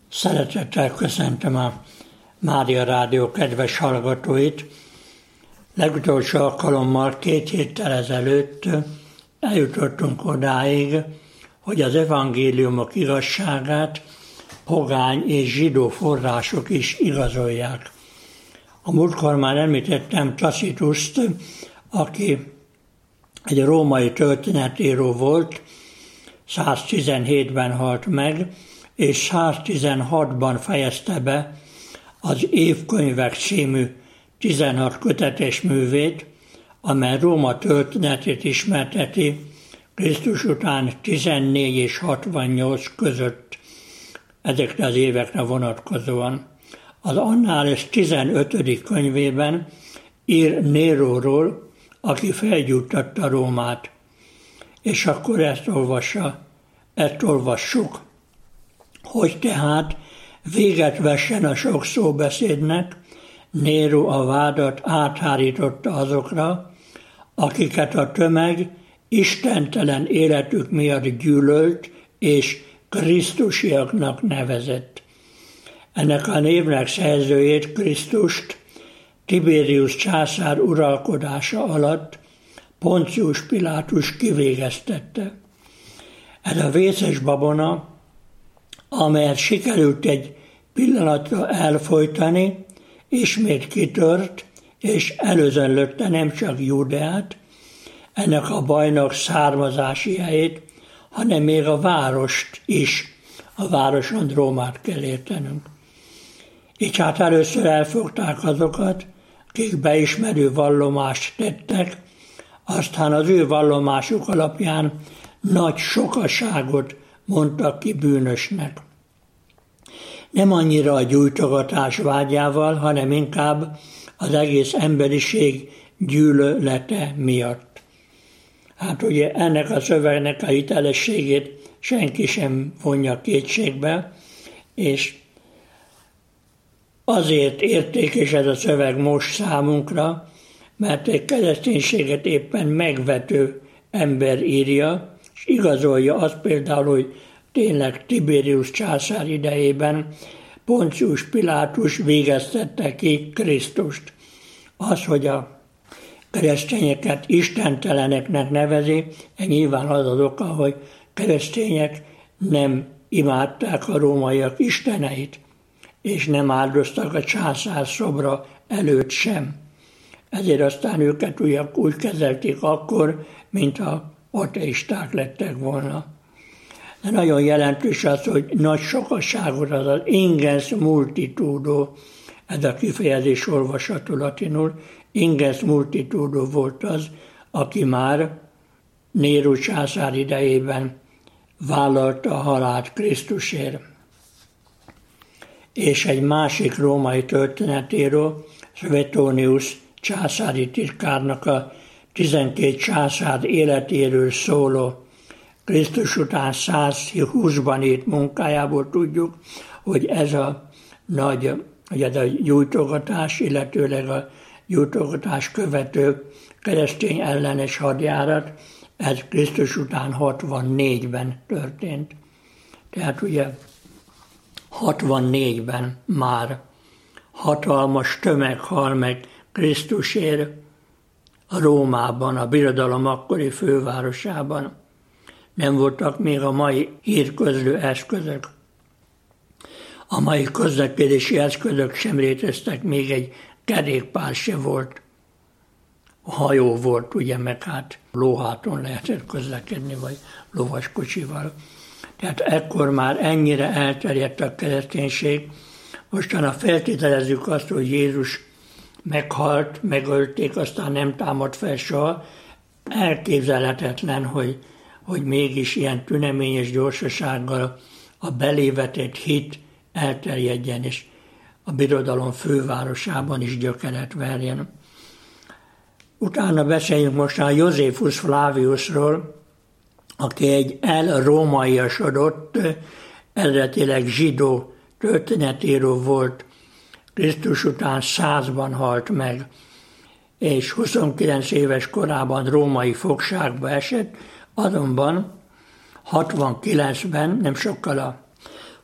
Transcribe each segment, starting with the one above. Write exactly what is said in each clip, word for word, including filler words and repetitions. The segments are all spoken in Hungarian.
Szeretettel köszöntöm a Mária Rádió kedves hallgatóit. Legutolsó alkalommal két héttel ezelőtt eljutottunk odáig, hogy az evangéliumok igazságát pogány és zsidó források is igazolják. A múltkor már említettem Tacitust, aki egy római történetíró volt, száztizenhétben halt meg, és száztizenhatban fejezte be az Évkönyvek című tizenhat kötetes művét, amely Róma történetét ismerteti Krisztus után tizennégy és hatvannyolc között ezekre az évekre vonatkozóan. Az Annales tizenötödik könyvében ír Néróról, aki felgyújtotta Rómát. És akkor ezt olvassa, ezt olvassuk, hogy tehát véget vessen a sok szóbeszédnek, Néró a vádat áthárította azokra, akiket a tömeg istentelen életük miatt gyűlölt és krisztusiaknak nevezett. Ennek a névnek szerzőjét, Krisztust, Tiberius császár uralkodása alatt Poncius Pilátus kivégeztette. Ez a vészes babona, amelyet sikerült egy pillanatra elfojtani, ismét kitört, és előzönlötte nem csak Júdeát, ennek a bajnak származási helyét, hanem még a várost is, a városon Rómát kell értenünk. Így hát először elfogták azokat, akik beismerő vallomást tettek, aztán az ő vallomásuk alapján nagy sokaságot mondtak ki bűnösnek. Nem annyira a gyújtogatás vágyával, hanem inkább az egész emberiség gyűlölete miatt. Hát ugye ennek a szövegnek a hitelességét senki sem vonja kétségbe, és azért értékes ez a szöveg most számunkra, mert egy kereszténységet éppen megvető ember írja, és igazolja azt például, hogy tényleg Tiberius császár idejében Poncius Pilátus végeztette ki Krisztust. Az, hogy a keresztényeket istenteleneknek nevezi, nyilván az az oka, hogy keresztények nem imádták a rómaiak isteneit, és nem áldoztak a császár szobra előtt sem. Ezért aztán őket úgy kezelték akkor, mintha ateisták lettek volna. De nagyon jelentős az, hogy nagy sokaságot, az az ingens multitudo, ez a kifejezés olvasható latinul, ingens multitudo volt az, aki már Néró császár idejében vállalta a halált Krisztusért. És egy másik római történetíró, Suetonius császári titkárnak a tizenkét császár életéről szóló Krisztus után százhúszban írt munkájából tudjuk, hogy ez a nagy, hogy ez a gyújtogatás, illetőleg a gyújtogatás követő keresztény ellenes hadjárat, ez Krisztus után hatvannégyben történt. Tehát ugye hatvannégyben már hatalmas tömeg hal meg Krisztusért a Rómában, a birodalom akkori fővárosában. Nem voltak még a mai hírközlő eszközök. A mai közlekedési eszközök sem léteztek, még egy kerékpár se volt. A hajó volt, ugye, meg hát lóháton lehetett közlekedni, vagy lovaskocsival. Tehát ekkor már ennyire elterjedt a kereszténység. Mostanra feltételezzük azt, hogy Jézus meghalt, megölték, aztán nem támad fel soha. Elképzelhetetlen, hogy, hogy mégis ilyen tüneményes gyorsasággal a belévetett hit elterjedjen, és a birodalom fővárosában is gyökeret verjen. Utána beszéljünk most a Josephus Flaviusról, aki egy elrómaiasodott, eredetileg zsidó történetíró volt, Krisztus után százban halt meg, és huszonkilenc éves korában római fogságba esett, azonban hatvankilencben, nem sokkal a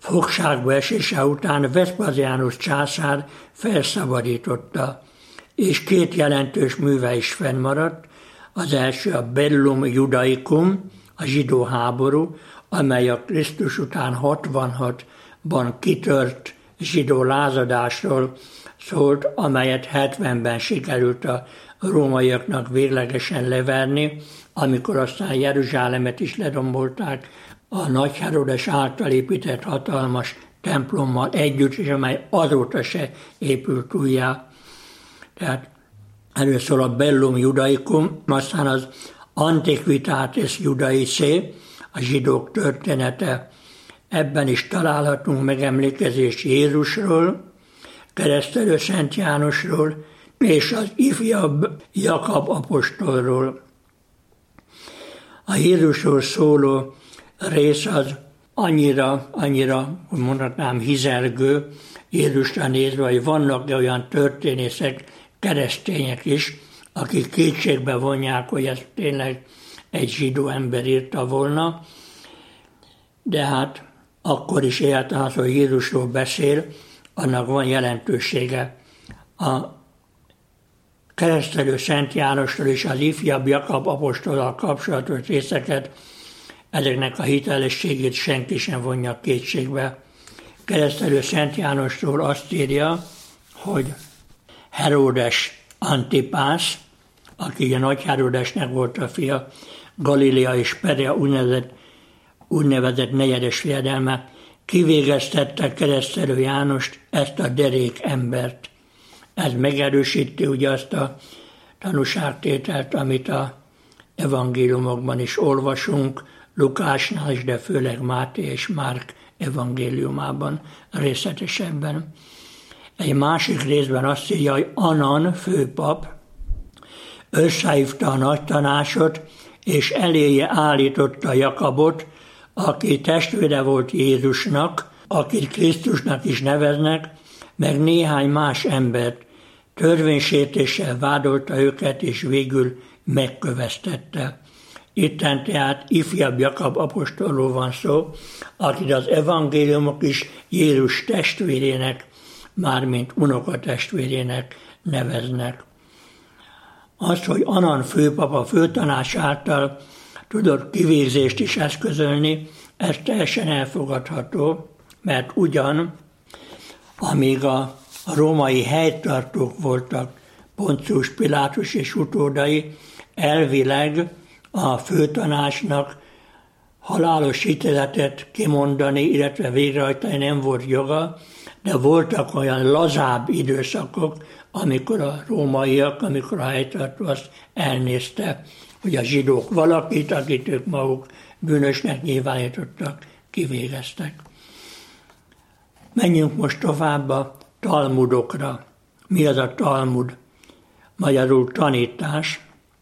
Fogságba esése után Vespasianus császár felszabadította, és két jelentős műve is fennmaradt. Az első a Bellum Judaicum, a zsidó háború, amely a Krisztus után hatvanhatban kitört zsidó lázadásról szólt, amelyet hetvenben sikerült a rómaiaknak véglegesen leverni, amikor aztán Jeruzsálemet is ledombolták a Nagy Herodes által épített hatalmas templommal együtt, és amely azóta se épült újjá. Tehát először a Bellum Judaicum, aztán az Antiquitates Judaicae, a zsidók története. Ebben is találhatunk megemlékezést Jézusról, Keresztelő Szent Jánosról és az ifjabb Jakab apostolról. A Jézusról szóló rész az annyira, annyira, hogy mondhatnám, hizelgő Jézusra nézve, hogy vannak olyan történészek, keresztények is, akik kétségbe vonják, hogy ez tényleg egy zsidó ember írta volna, de hát akkor is élt az, hogy Jézusról beszél, annak van jelentősége. A Keresztelő Szent Jánosról és az ifjabb Jakab apostollal kapcsolatos részeket, ezeknek a hitelességét senki sem vonja kétségbe. Keresztelő Szent Jánosról azt írja, hogy Heródes Antipász, aki a Nagy Heródesnek volt a fia, Galilea és Perea úgynevezett, úgynevezett negyedes fejedelme, kivégeztette Keresztelő Jánost, ezt a derék embert. Ez megerősíti ugye azt a tanúságtételt, amit a evangéliumokban is olvasunk, Lukásnál is, de főleg Máté és Márk evangéliumában részletesebben. Egy másik részben azt írja, hogy Anan főpap összehívta a nagy tanácsot, és eléje állította Jakabot, aki testvére volt Jézusnak, akit Krisztusnak is neveznek, meg néhány más embert. Törvénysértéssel vádolta őket, és végül megköveztette. Itten tehát ifjabb Jakab apostolról van szó, akit az evangéliumok is Jézus testvérének, mármint unokatestvérének neveznek. Az, hogy Anan főpap a főtanács által tudott kivégzést is eszközölni, ez teljesen elfogadható, mert ugyan, amíg a római helytartók voltak, Poncius Pilátus és utódai, elvileg a főtanácsnak halálos ítéletet kimondani, illetve végrehajtani nem volt joga, de voltak olyan lazább időszakok, amikor a rómaiak, amikor a helytartó azt elnézte, hogy a zsidók valakit, akit ők maguk bűnösnek nyilvánítottak, kivégeztek. Menjünk most tovább a talmudokra. Mi az a talmud? Magyarul tanítás.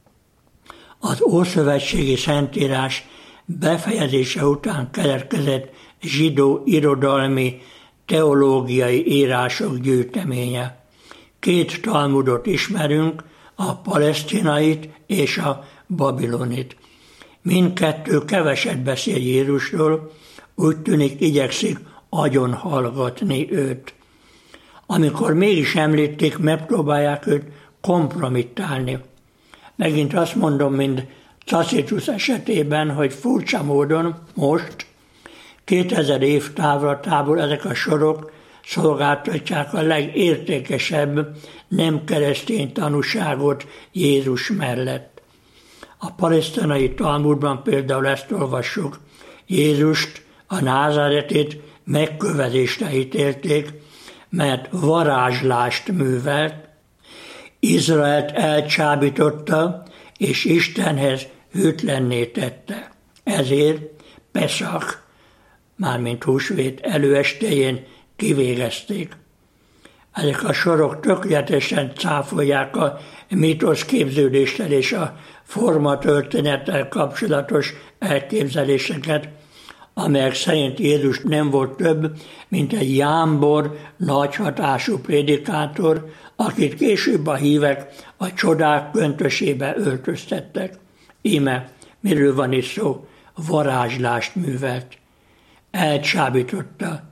Az Ószövetségi Szentírás befejezése után keletkezett zsidó irodalmi, teológiai írások gyűjteménye. Két talmudot ismerünk, a palesztinait és a babilonit. Mindkettő keveset beszél Jézusról, úgy tűnik igyekszik agyon hallgatni őt. Amikor mégis említik, megpróbálják őt kompromittálni. Megint azt mondom, mint Tacitus esetében, hogy furcsa módon most, kétezer év távlatából ezek a sorok szolgáltatják a legértékesebb nem keresztény tanúságot Jézus mellett. A palesztinai Talmudban például ezt olvassuk. Jézust, a názáretét megkövezésre ítélték, mert varázslást művelt, Izraelt elcsábította, és Istenhez hűtlenné tette. Ezért Peszach, mármint húsvét előestéjén kivégezték. Ezek a sorok tökéletesen cáfolják a mítosz képződéssel és a formatörténettel kapcsolatos elképzeléseket, amelyek szerint Jézus nem volt több, mint egy jámbor, nagy hatású prédikátor, akit később a hívek a csodák köntösébe öltöztettek. Íme, miről van is szó? Varázslást művelt. Elcsábította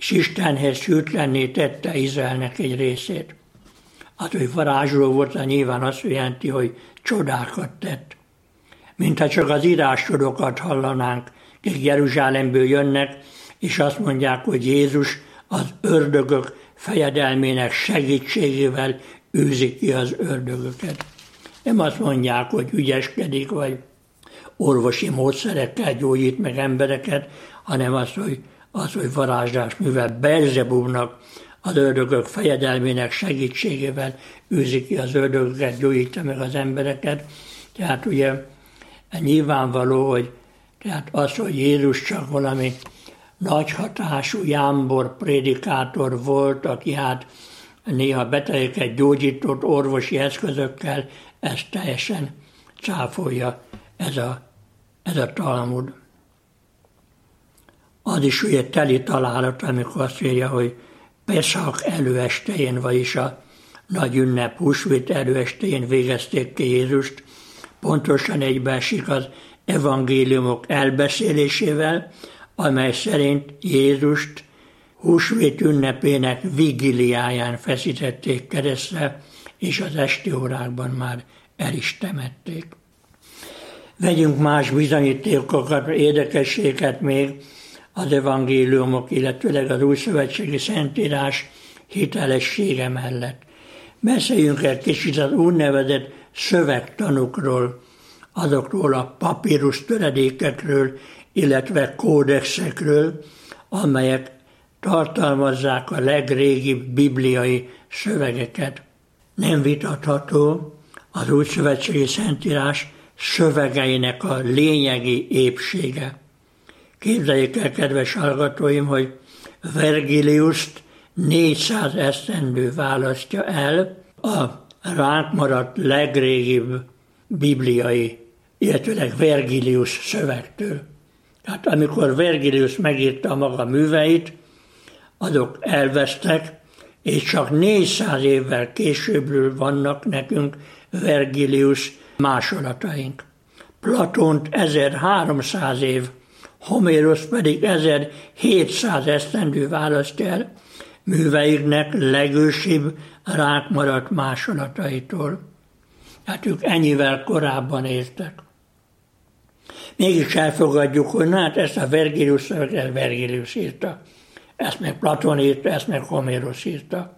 és Istenhez hűtlenné tette Izraelnek egy részét. Hát, hogy varázsló volt, nyilván azt jelenti, hogy csodákat tett. Mintha csak az írástudókat hallanánk, akik Jeruzsálemből jönnek, és azt mondják, hogy Jézus az ördögök fejedelmének segítségével űzi ki az ördögöket. Nem azt mondják, hogy ügyeskedik, vagy orvosi módszerekkel gyógyít meg embereket, hanem az, hogy, az, hogy varázslás művel Belzebubnak az ördögök fejedelmének segítségével űzi ki az ördögöket, gyógyítja meg az embereket. Tehát ugye nyilvánvaló, hogy tehát az, hogy Jézus csak valami nagy hatású jámbor prédikátor volt, aki hát néha betegeket gyógyított orvosi eszközökkel, ezt teljesen cáfolja ez a, ez a Talmud. Az is ugye teli találat, amikor azt írja, hogy Peszach előestején, vagyis a nagy ünnep húsvét előestején végezték ki Jézust, pontosan egybeesik az evangéliumok elbeszélésével, amely szerint Jézust húsvét ünnepének vigiliáján feszítették keresztre, és az esti órákban már el is temették. Vegyünk más bizonyítékokat, érdekességet még az evangéliumok, illetőleg az újszövetségi szentírás hitelessége mellett. Beszéljünk egy kicsit az úgynevezett szövegtanukról, azokról a papírus töredékekről, illetve kódexekről, amelyek tartalmazzák a legrégibb bibliai szövegeket. Nem vitatható az újszövetségi szentírás szövegeinek a lényegi épsége. Képzeljék el, kedves hallgatóim, hogy Vergiliust négyszáz esztendő választja el a ránk maradt legrégibb bibliai, illetőleg Vergilius szövegtől. Tehát amikor Vergilius megírta a maga műveit, azok elvesztek, és csak négyszáz évvel későbbről vannak nekünk Vergilius másolataink. Platont ezerháromszáz év, Homérosz pedig ezerhétszáz esztendő választja el műveiknek legősibb ránk maradt másolataitól. Hát ők ennyivel korábban éltek. Mégis elfogadjuk, hogy na, hát ezt a Vergilius szöveget Vergilius írta. Ezt meg Platon írta, ezt meg Homérosz írta.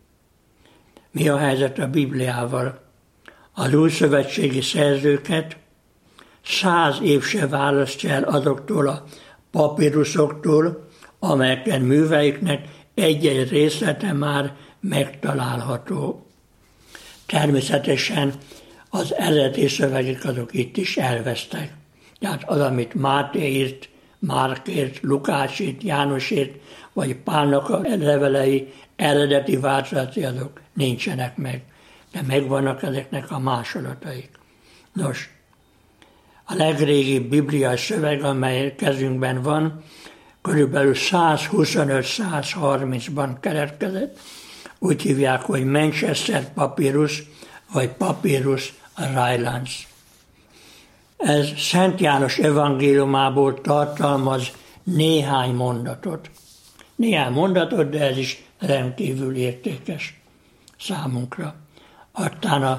Mi a helyzet a Bibliával? Az újszövetségi szerzőket száz év se választja el azoktól a papíruszoktól, amelyeken műveiknek egy-egy részlete már megtalálható. Természetesen az eredeti szövegek azok itt is elvesztek. Tehát az, amit Máté írt, Márk írt, Lukács írt, János írt, vagy Pálnak a levelei eredeti változatai, azok nincsenek meg. De megvannak ezeknek a másolataik. Nos, a legrégibb bibliai szöveg, amely kezünkben van, körülbelül százhuszonöt-százharmincban keletkezett. Úgy hívják, hogy Manchester Papyrus, vagy Papyrus Rylands. Ez Szent János evangéliumából tartalmaz néhány mondatot. Néhány mondatot, de ez is rendkívül értékes számunkra. Aztán a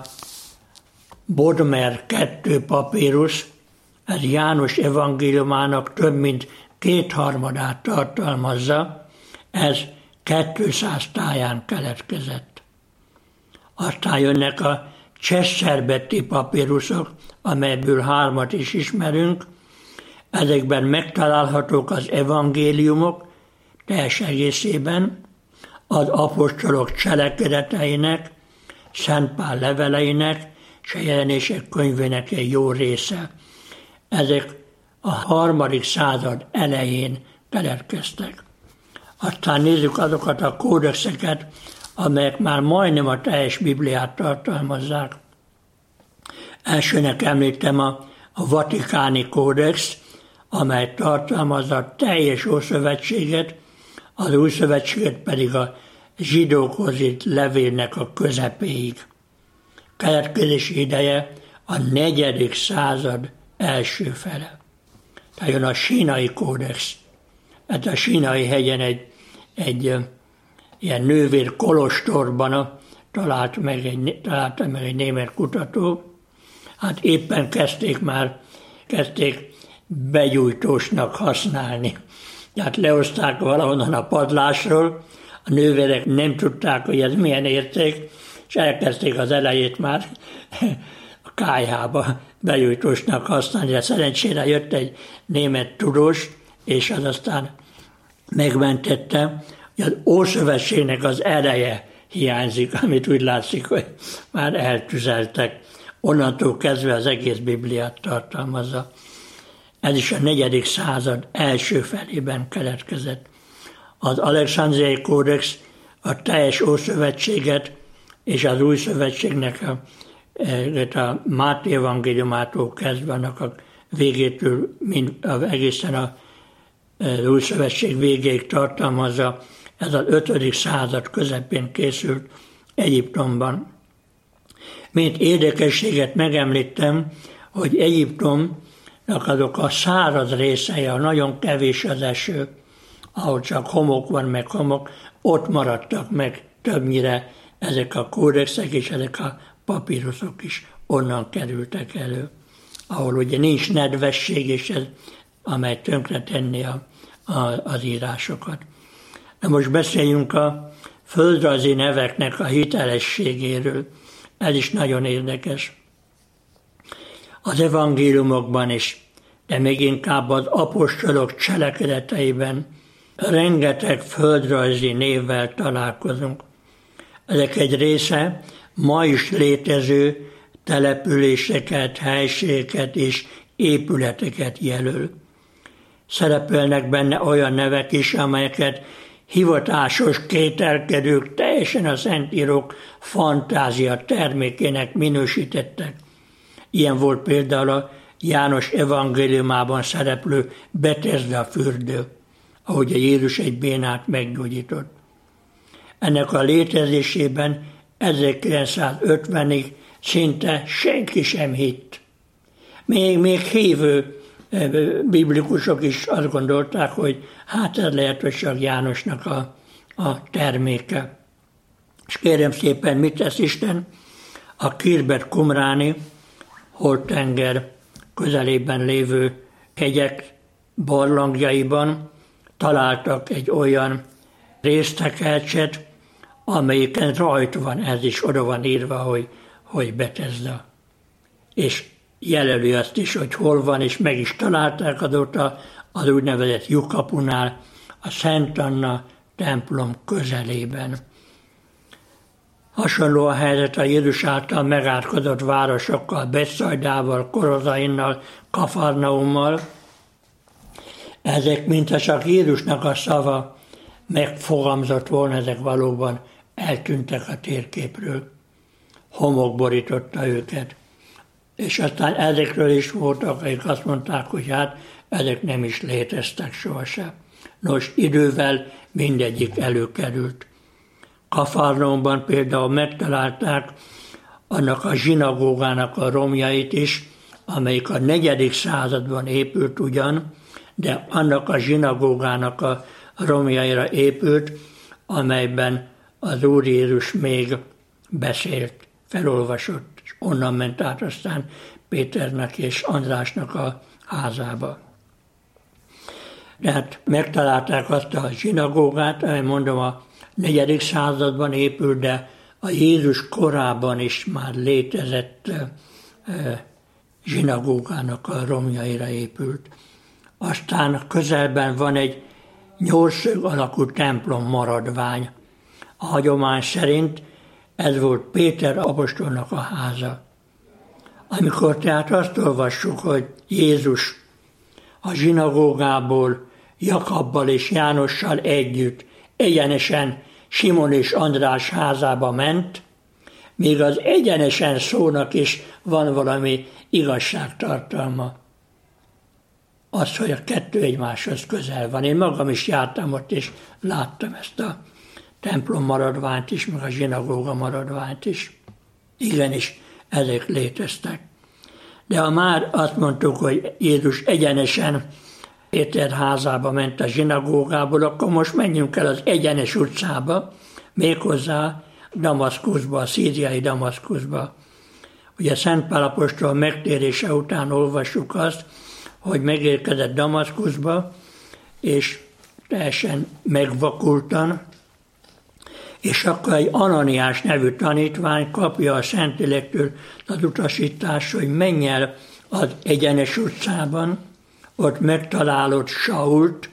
Bodmer kettő papírus, ez János evangéliumának több mint kétharmadát tartalmazza, ez kétszáz táján keletkezett. Aztán jönnek a Csesszerbetti papírusok, amelyből hármat is ismerünk, ezekben megtalálhatók az evangéliumok teljes egészében, az apostolok cselekedeteinek, Szent Pál leveleinek, és a Jelenések könyvének egy jó része. Ezek a harmadik század elején keletkeztek. Aztán nézzük azokat a kódexeket, amelyek már majdnem a teljes Bibliát tartalmazzák. Elsőnek említem a, a Vatikáni kódex, amely tartalmazza a teljes Ószövetséget, az Újszövetséget pedig a zsidókhoz írt levélnek a közepéig. Keletkezési ideje a negyedik század első fele. Tehát jön a Sínai kódex. Hát a Sínai hegyen egy egy ilyen nővér kolostorban talált meg egy, találta meg egy német kutató. Hát éppen kezdték már, kezdték begyújtósnak használni. Tehát lehozták valahonnan a padlásról, a nővérek nem tudták, hogy ez milyen érték, és elkezdték az elejét már a kályhába begyújtósnak használni. De szerencsére jött egy német tudós, és az aztán megmentette, hogy az Ószövetségnek az ereje hiányzik, amit úgy látszik, hogy már eltüzeltek. Onnantól kezdve az egész Bibliát tartalmazza. Ez is a negyedik század első felében keletkezett. Az Alexandriai Kódex a teljes Ószövetséget és az Új Szövetségnek a, a Máté evangéliumától kezdve annak a végétől, mind, egészen a, az Új Szövetség végéig tartalmazza. Ez az ötödik század közepén készült Egyiptomban. Mint érdekességet megemlítem, hogy Egyiptomnak azok a száraz részei, a nagyon kevés az eső, ahol csak homok van, meg homok, ott maradtak meg többnyire ezek a kódexek, és ezek a papíruszok is onnan kerültek elő. Ahol ugye nincs nedvesség, és ez, amely tönkretenné a, a, az írásokat. Na most beszéljünk a földrajzi neveknek a hitelességéről. Ez is nagyon érdekes. Az evangéliumokban is, de még inkább az apostolok cselekedeteiben rengeteg földrajzi névvel találkozunk. Ezek egy része ma is létező településeket, helységeket és épületeket jelöl. Szerepelnek benne olyan nevek is, amelyeket hivatásos kételkedők teljesen a Szentírók fantázia termékének minősítettek. Ilyen volt például a János evangéliumában szereplő Betesda fürdő, ahogy a Jézus egy bénát meggyógyított. Ennek a létezésében ezerkilencszázötvenig szinte senki sem hitt. Még, még hívő biblikusok is azt gondolták, hogy hát ez lehet, hogy csak Jánosnak a, a terméke. És kérem szépen, mit tesz Isten? A Kirbet Qumráni, Holtenger közelében lévő hegyek barlangjaiban találtak egy olyan résztekercset, amelyiken rajta van, ez is oda van írva, hogy, hogy Betesda. És jelöli azt is, hogy hol van, és meg is találták azóta az úgynevezett lyukapunál, a Szent Anna templom közelében. Hasonló a helyzet a Jézus által megátkozott városokkal, Betsaidával, Korozainnal, Kafarnaummal. Ezek, mintha csak Jézusnak a szava megfogalmazott volna, ezek valóban eltűntek a térképről. Homok borította őket. És aztán ezekről is voltak, akik azt mondták, hogy hát ezek nem is léteztek sohasem. Nos, idővel mindegyik előkerült. Kafarnaumban például megtalálták annak a zsinagógának a romjait is, amelyik a negyedik században épült ugyan, de annak a zsinagógának a romjaira épült, amelyben az Úr Jézus még beszélt, felolvasott, és onnan ment át aztán Péternek és Andrásnak a házába. Tehát megtalálták azt a zsinagógát, amely mondom a negyedik században épült, de a Jézus korában is már létezett zsinagógának a romjaira épült. Aztán közelben van egy nyolcszög alakú templom maradvány. A hagyomány szerint ez volt Péter apostolnak a háza. Amikor tehát azt olvassuk, hogy Jézus a zsinagógából Jakabbal és Jánossal együtt egyenesen Simon és András házába ment, még az egyenesen szónak is van valami igazságtartalma. Az, hogy a kettő egymáshoz közel van. Én magam is jártam ott, és láttam ezt a templom maradványt is, meg a zsinagóga maradványt is. Igenis, ezek léteztek. De ha már azt mondtuk, hogy Jézus egyenesen Péter házába ment a zsinagógából, akkor most menjünk el az Egyenes utcába, méghozzá Damaszkuszba, a szíriai Damaszkuszba. Ugye Szent Pál apostol megtérése után olvassuk azt, hogy megérkezett Damaszkuszba, és teljesen megvakultan, és akkor egy Ananiás nevű tanítvány kapja a Szentlélektől az utasítást, hogy menj el az Egyenes utcában, ott megtalálod Sault,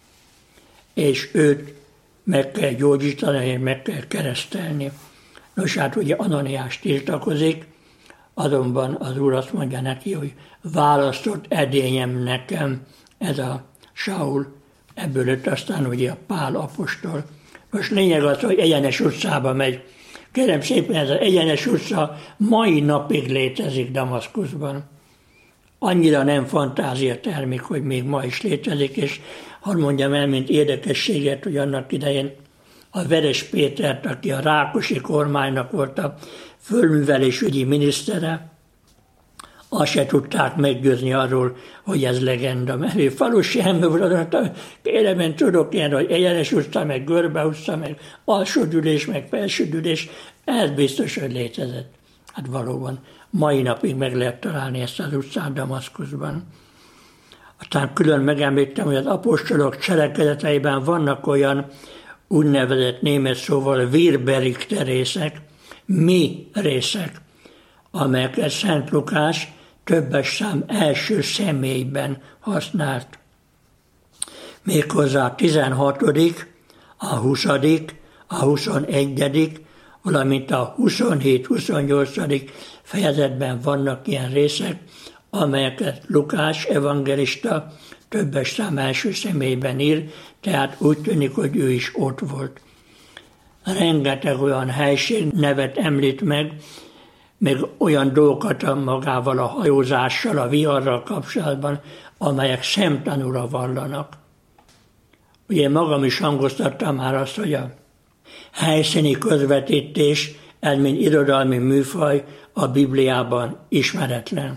és őt meg kell gyógyítani, meg kell keresztelni. Nos, hát ugye Ananiás tiltakozik, azonban az Úr azt mondja neki, hogy választott edényem nekem ez a Saul, ebből lett aztán ugye a Pál apostol. Most lényeg az, hogy Egyenes utcába megy. Kérem szépen, ez az Egyenes utca mai napig létezik Damaszkuszban. Annyira nem fantázia termék, hogy még ma is létezik, és hadd mondjam el, mint érdekességet, hogy annak idején a Veres Pétert, aki a Rákosi kormánynak volt a fölművelésügyi minisztere, azt se tudták meggyőzni arról, hogy ez legenda. Mert ő falusi ember volt, kérem, én tudok ilyen, hogy Egyenes utca, meg Görbe utca, meg Alsódülés, meg Felsődülés, ez biztos, hogy létezett. Hát valóban, mai napig meg lehet találni ezt az utcát Damaszkuszban. Aztán külön megemlítem, hogy az apostolok cselekedeteiben vannak olyan úgynevezett német szóval Virberikte részek, mi részek, amelyeket Szent Lukás többes szám első személyben használt. Méghozzá a tizenhatodik, a huszadik, a huszonegyedik, valamint a huszonhét huszonnyolcadik fejezetben vannak ilyen részek, amelyeket Lukás evangelista többes szám első személyben ír, tehát úgy tűnik, hogy ő is ott volt. Rengeteg olyan helység nevet említ meg, meg olyan dolgokat magával a hajózással, a viharral kapcsolatban, amelyek szemtanúra vallanak. Ugye magam is hangoztattam már azt, hogy a helyszíni közvetítés, ez mint irodalmi műfaj a Bibliában ismeretlen.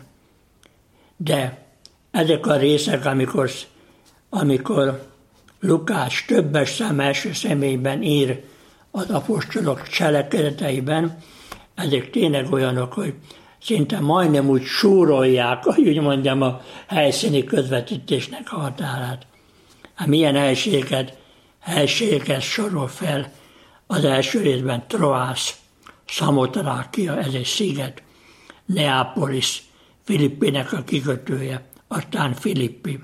De ezek a részek, amikor, amikor Lukás többes szám első személyben ír az apostolok cselekedeteiben, ezek tényleg olyanok, hogy szinte majdnem úgy súrolják, hogy úgy mondjam, a helyszíni közvetítésnek a határát. Hát milyen helységeket, helységeket sorol fel az első részben: Troász, Szamotrákia, ez egy sziget, Neápolis, Filippinek a kikötője, aztán Filippi.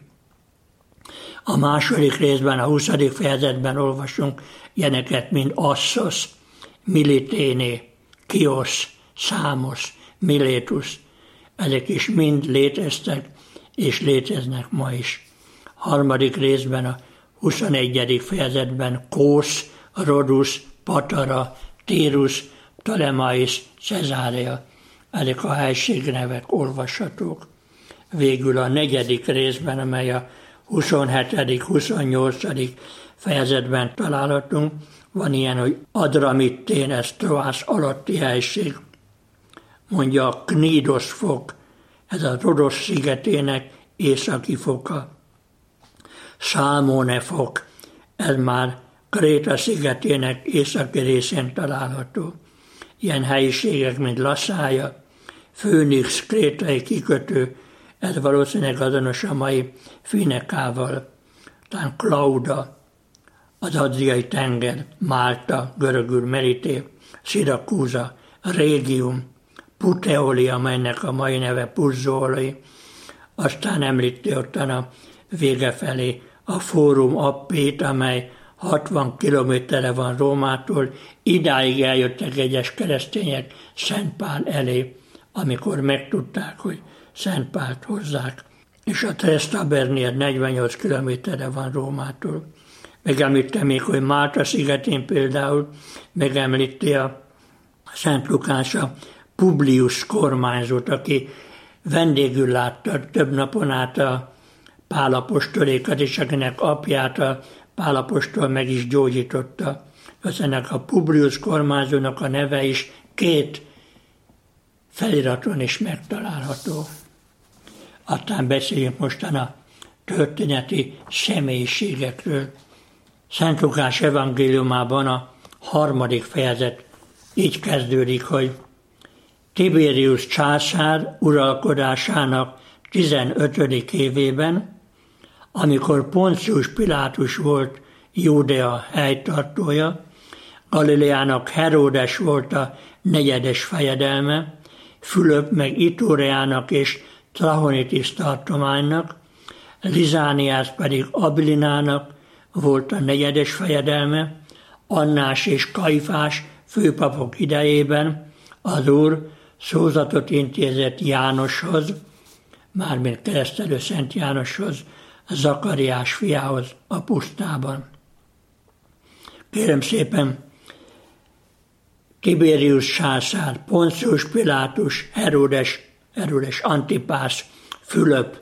A második részben, a huszadik fejezetben olvasunk ilyeneket, mint Assos, Militéné, Kiosz, Számos, Milétus. Ezek is mind léteztek, és léteznek ma is. A harmadik részben, a huszonegyedik fejezetben Kósz, Rodusz, Patara, Tírus, Ptolemais, Cezárea. Ezek a helységnevek olvashatók. Végül a negyedik részben, amely a huszonhetedik huszonnyolcadik fejezetben találhatunk, van ilyen, hogy Adramittén, ez Troász alatti helység. Mondja a Knídos fok, ez a Rodos szigetének északi foka. Szálmone fok, ez már Kréta szigetének északi részén található. Ilyen helyiségek, mint Lasszája, Főnix, krétai kikötő, ez valószínűleg azonos a mai Finekával. Aztán Klauda, az Adriai tenger, Málta, görögül Merité, Szirakúza, Régium, Puteoli, amelynek a mai neve Puzzoli, aztán említi ottan a vége felé a Fórum Appét, amely hatvan kilométerre van Rómától, idáig eljöttek egyes keresztények Szent Pál elé, amikor megtudták, hogy Szent Pált hozzák, és a Trestabernél negyvennyolc kilométerre van Rómától. Megemlítem még, hogy Málta szigetén például megemlíti a Szent Lukás a Publius kormányzót, aki vendégül látta több napon át a Pál apostolékat, és akinek apját a Pál apostol meg is gyógyította. Ennek a Publius kormányzónak a neve is két feliraton is megtalálható. Aztán beszéljünk mostan a történeti személyiségekről. Szent Lukás evangéliumában a harmadik fejezet így kezdődik, hogy Tiberius császár uralkodásának tizenötödik évében, amikor Poncius Pilátus volt Júdea helytartója, Galileának Heródes volt a negyedes fejedelme, Fülöp meg Itóreának és Trachonitis tartománynak, Lizániás pedig Abilinának volt a negyedes fejedelme, Annás és Kajfás főpapok idejében az Úr szózatot intézett Jánoshoz, mármint keresztelő Szent Jánoshoz, Zakariás fiához a pusztában. Kérem szépen, Tiberius császár, Poncius Pilátus, Heródes, Heródes Antipász, Fülöp,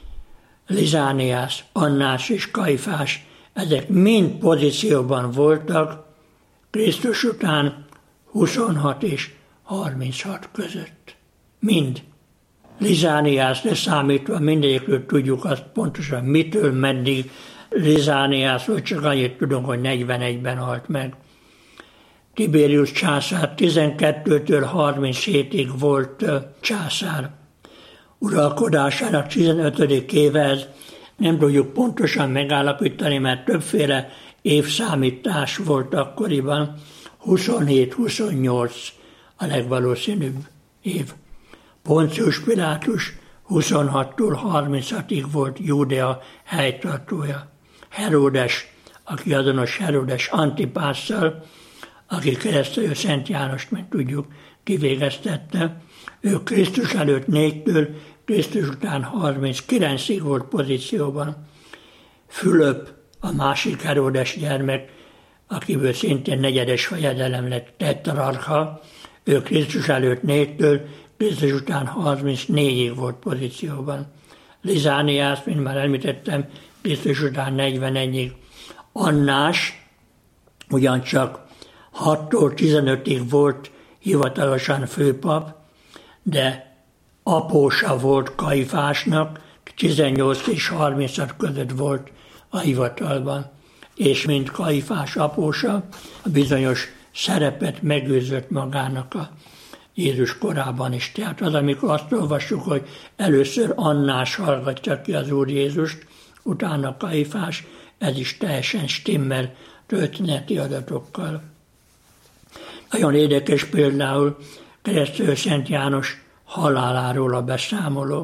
Lizániás, Annás és Kajfás, ezek mind pozícióban voltak Krisztus után huszonhat és harminchat között. Mind. Lizániás leszámítva mindegyikről tudjuk azt pontosan mitől, meddig. Lizániásról csak annyit tudunk, hogy negyvenegyben halt meg. Tiberius császár tizenkettőtől harminchétig volt császár. Uralkodásának tizenötödik éve, ez nem tudjuk pontosan megállapítani, mert többféle évszámítás volt akkoriban, huszonhét-huszonnyolc a legvalószínűbb év. Poncius Pilátus huszonhattól harminchatig volt Júdea helytartója. Heródes, aki azonos Heródes Antipásszal, aki keresztelő Szent Jánost, mint tudjuk, kivégeztette, ő Krisztus előtt négytől Krisztus után harminckilencig volt pozícióban. Fülöp, a másik Heródes gyermek, akiből szintén negyedes fejedelem lett tetrarcha, ő Krisztus előtt négytől Krisztus után harmincnégyig volt pozícióban. Lizániás, mint már említettem, Krisztus után negyvenegyig. Annás ugyancsak hattól tizenötig volt hivatalosan főpap, de apósa volt Kajfásnak, tizennyolc és harminchat között volt a hivatalban. És mint Kajfás apósa, a bizonyos szerepet megőrzött magának a Jézus korában is. Tehát az, amikor azt olvassuk, hogy először Annás hallgatja ki az Úr Jézust, utána Kajfás, ez is teljesen stimmel történeti adatokkal. Nagyon érdekes például keresztelő Szent János haláláról a beszámoló.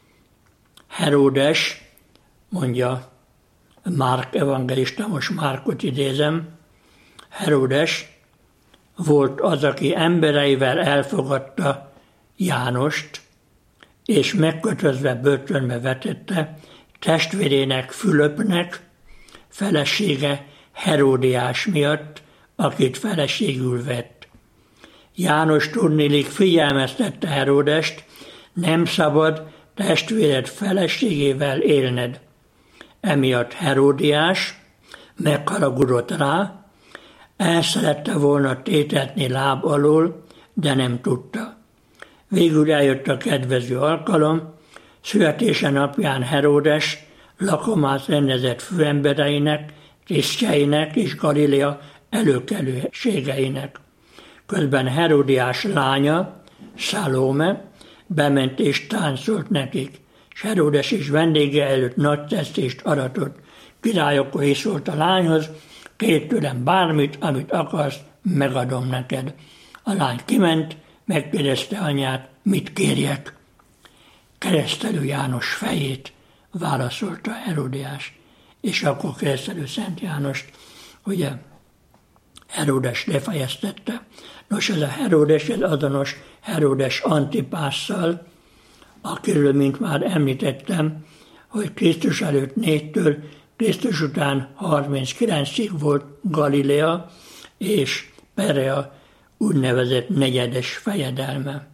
Heródes, mondja Márk evangelista, most Márkot idézem, Heródes volt az, aki embereivel elfogadta Jánost, és megkötözve börtönbe vetette testvérének Fülöpnek felesége Heródiás miatt, akit feleségül vett. János tudniillik figyelmeztette Heródest, nem szabad testvéred feleségével élned. Emiatt Heródiás megharagudott rá, el szerette volna tétetni láb alól, de nem tudta. Végül eljött a kedvező alkalom, születése napján Heródes lakomát rendezett főembereinek, tisztjeinek és Galilea előkelőségeinek. Közben Heródiás lánya, Salome, bement és táncolt nekik, és Heródes is vendége előtt nagy tesztést aratott. Király akkor is szólt a lányhoz, kérj tőlem bármit, amit akarsz, megadom neked. A lány kiment, megkérdezte anyját, mit kérjek. Keresztelő János fejét, válaszolta Heródiás. És akkor keresztelő Szent Jánost, ugye, Heródes lefejeztette. Nos, ez a Heródes, ez azonos Heródes Antipásszal, akiről, mint már említettem, hogy Krisztus előtt négytől Krisztus után harminckilencig volt Galilea és Perea úgynevezett negyedes fejedelme.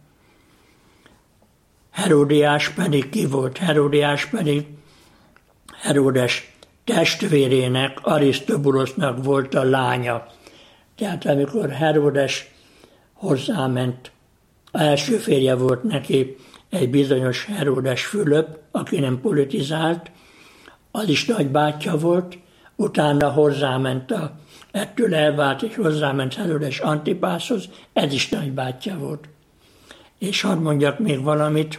Heródiás pedig ki volt? Heródiás pedig Heródes testvérének, Arisztobulosznak volt a lánya. Tehát amikor Heródes hozzáment, első férje volt neki egy bizonyos Heródes Fülöp, aki nem politizált, az is nagybátyja volt, utána hozzáment a, ettől elvált és hozzáment Herodes Antipászhoz, ez is nagybátyja volt. És hadd mondjak még valamit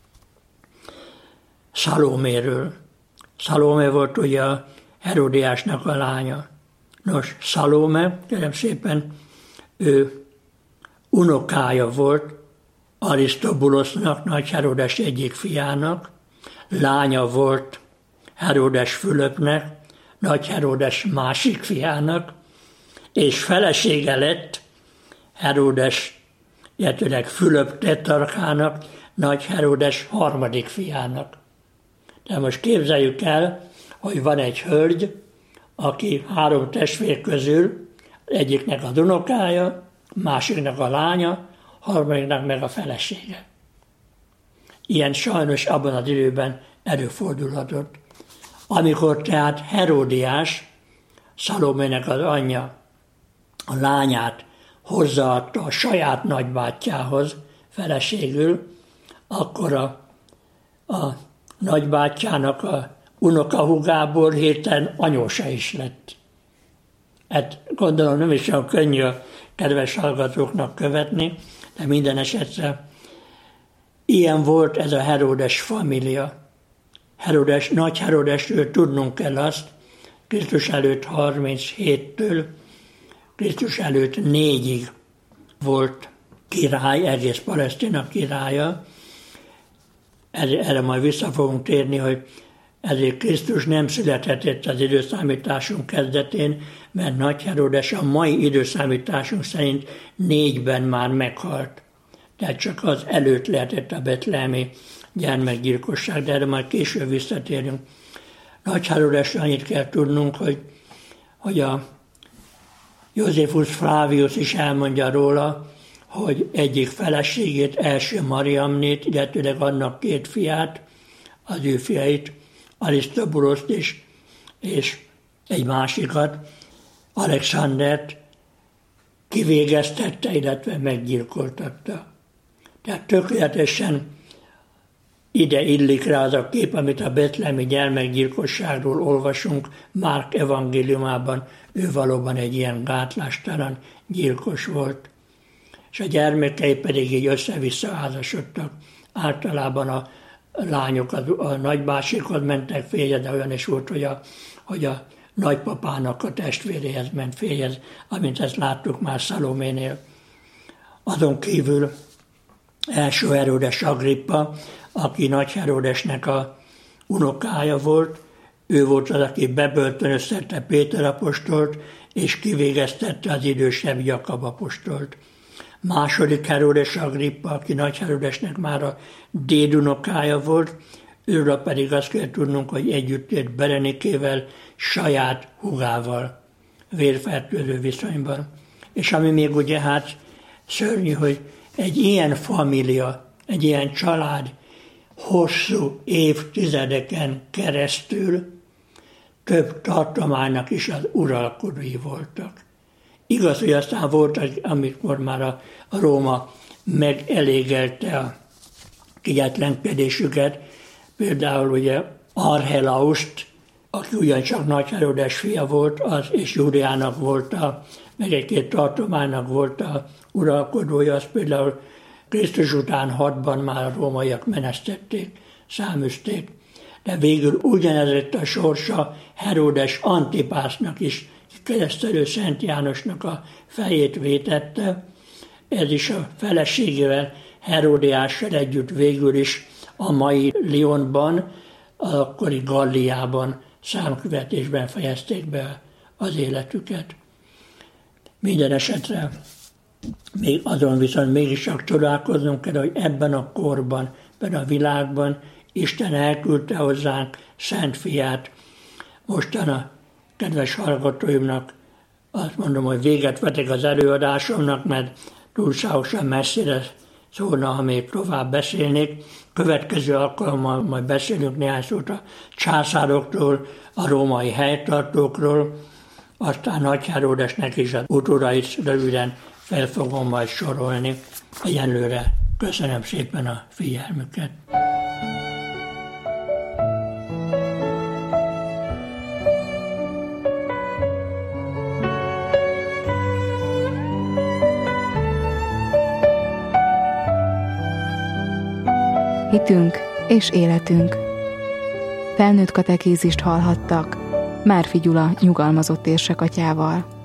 Szalóméről. Szalóme volt ugye a Heródiásnak a lánya. Nos, Szalóme, kérem szépen, ő unokája volt Arisztobulosznak, nagy Herodes egyik fiának, lánya volt Herodes Fülöpnek, nagy Herodes másik fiának, és felesége lett Herodes, illetőleg Fülöp tetrarchának, nagy Herodes harmadik fiának. De most képzeljük el, hogy van egy hölgy, aki három testvér közül, egyiknek az unokája, másiknak a lánya, harmadiknak meg a felesége. Ilyen sajnos abban az időben előfordulhatott. Amikor tehát Heródiás, Szalómének az anyja, a lányát hozzáadta a saját nagybátyjához feleségül, akkor a, a nagybátyjának a unokahúgából hirtelen anyósa is lett. Hát gondolom nem is olyan könnyű a kedves hallgatóknak követni, de minden esetre ilyen volt ez a Heródes família. Herodes, nagy Herodesről tudnunk kell azt, Krisztus előtt harminchéttől Krisztus előtt négyig volt király, egész Palesztina királya. Erre majd vissza fogunk térni, hogy ezért Krisztus nem született az időszámításunk kezdetén, mert nagy Herodes a mai időszámításunk szerint négyben már meghalt. Tehát csak az előtt lehetett a betlehemi gyermekgyilkosság, de erre majd később visszatérünk. Nagy Herodesről annyit kell tudnunk, hogy, hogy a Josephus Flavius is elmondja róla, hogy egyik feleségét, első Mariamnét, illetőleg annak két fiát, az ő fiait, Arisztobuloszt is, és egy másikat, Alexandert kivégeztette, illetve meggyilkoltatta. Tehát tökéletesen ide illik rá az a kép, amit a betlehemi gyermekgyilkosságról olvasunk Márk evangéliumában, ő valóban egy ilyen gátlástalan gyilkos volt. És a gyermekei pedig így össze-vissza házasodtak. Általában a lányok a, a nagybácsikhoz mentek férjhez, de olyan is volt, hogy a, hogy a nagypapának a testvéréhez ment férjhez, amint ezt láttuk már Szalóménél. Azon kívül első Herodes Agrippa, aki nagy Herodesnek a unokája volt, ő volt az, aki bebörtönöztette Péter apostolt, és kivégeztette az idősebb Jakab apostolt. Második Herodes Agrippa, aki nagy Herodesnek már a dédunokája volt, őről pedig azt kell tudnunk, hogy együtt élt Berenikével, saját húgával, vérfertőző viszonyban. És ami még ugye hát szörnyű, hogy egy ilyen família, egy ilyen család hosszú évtizedeken keresztül több tartománynak is az uralkodói voltak. Igaz, hogy aztán volt, amikor már a Róma megelégelte a kegyetlenkedésüket, például ugye Archelaust, aki ugyancsak nagy Herodes fia volt, az és Júdeának volt a, meg egy-két tartománynak volt a uralkodója, az például Krisztus után hatban már a rómaiak menesztették, száműzték, de végül ugyanez lett a sorsa Herodes Antipásznak is, keresztelő Szent Jánosnak a fejét vétette, ez is a feleségével, Heródiással együtt végül is a mai Lyonban, az akkori Galliában számkövetésben fejezték be az életüket. Minden esetre még azon viszont mégis csak csodálkoznunk kell, hogy ebben a korban, ebben a világban Isten elküldte hozzánk Szent Fiát. Mostan a kedves hallgatóimnak azt mondom, hogy véget vetek az előadásomnak, mert túlságosan messzire szólna, ha még tovább beszélnék. Következő alkalommal majd beszélünk néhány szót a császárokról, a római helytartókról, aztán Nagy Herodesnek is az utódait röviden fel fogom majd sorolni. Egyenlőre köszönöm szépen a figyelmüket. hitünk és életünk. Felnőtt katekézist hallhattak Márfi Gyula nyugalmazott érsekatyával.